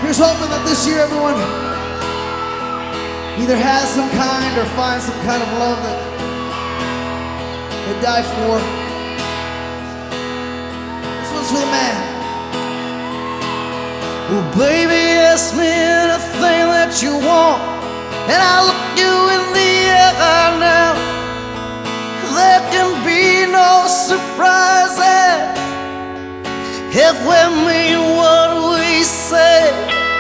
Here's hoping that this year everyone either has some kind or finds some kind of love that they die for. This one's for the man. Well, baby, ask me anything that you want, and I'll look you in the eye now. There can be no surprises if we mean what we say.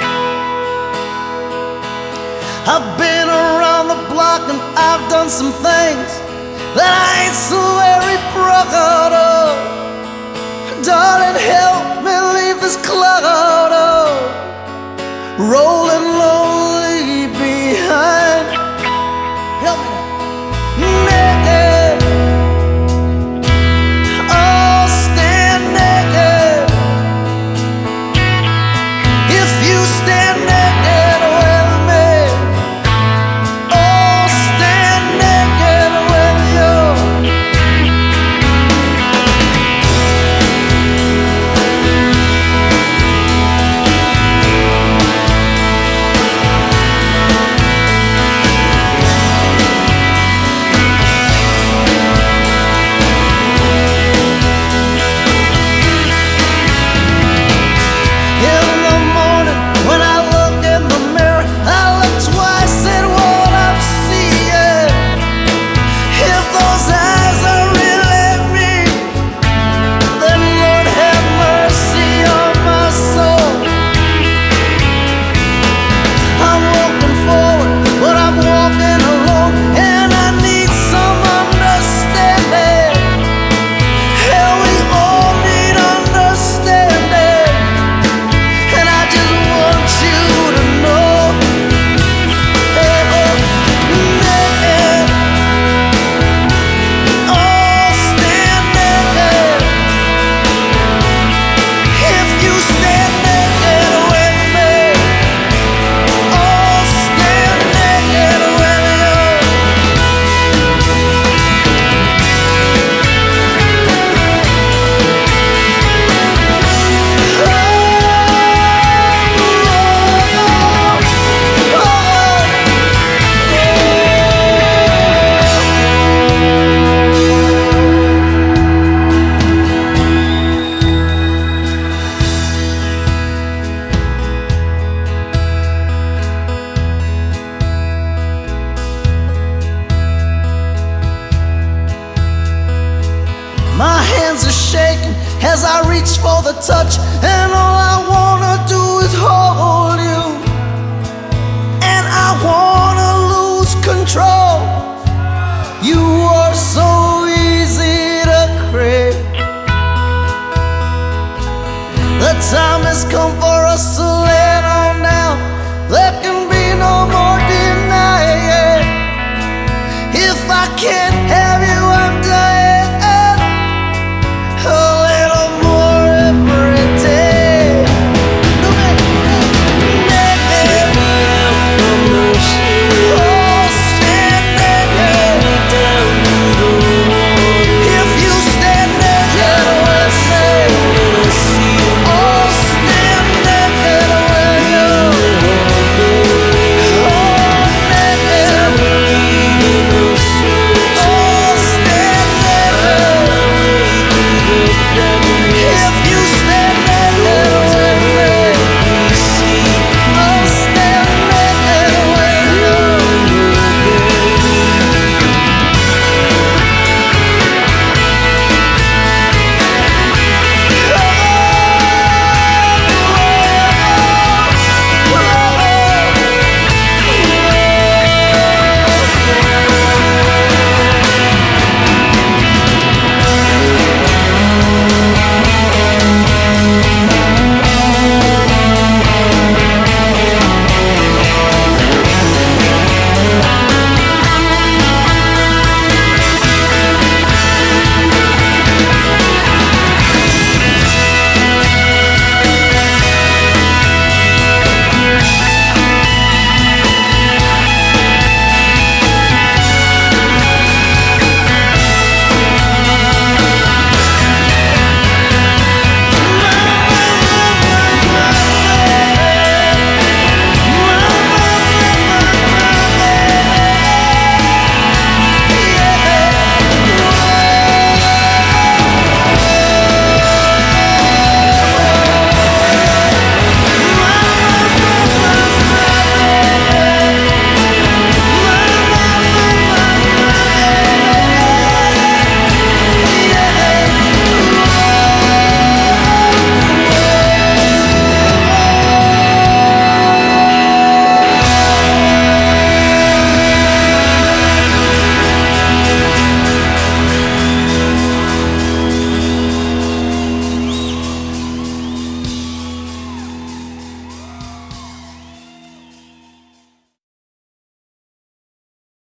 I've been around the block and I've done some things that I ain't so very proud of. Darling, help me leave this cloud of rolling lonely behind. Help me now. Naked, oh, stand naked. If you stand naked with me, oh, stand naked with you. My hands are shaking as I reach for the touch, and all